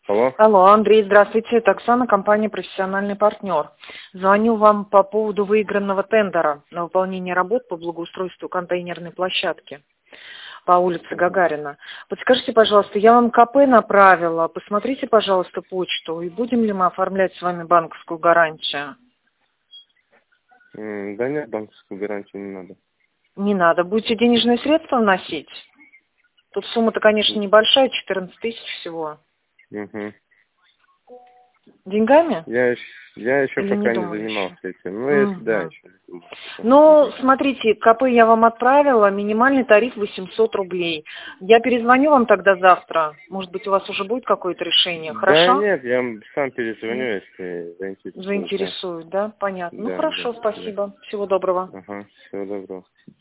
Алло. Алло, Андрей, здравствуйте. Это Оксана, компания «Профессиональный партнер». Звоню вам по поводу выигранного тендера на выполнение работ по благоустройству контейнерной площадки по улице Гагарина. Подскажите, пожалуйста, я вам КП направила. Посмотрите, пожалуйста, почту. И будем ли мы оформлять с вами банковскую гарантию? Да нет, банковскую гарантию не надо. Не надо. Будете денежные средства вносить? Тут сумма-то, конечно, небольшая, 14 тысяч всего. Угу. Деньгами? Я еще Или пока не думали занимался еще? этим. Ну, если да, еще не думал. Ну, смотрите, КП я вам отправила, минимальный тариф 800 рублей. Я перезвоню вам тогда завтра. Может быть, у вас уже будет какое-то решение, Да хорошо? нет, я сам перезвоню, если заинтересует. Заинтересует, да? Понятно. Ну, Да, хорошо, да. спасибо. Всего доброго. Ага, всего доброго.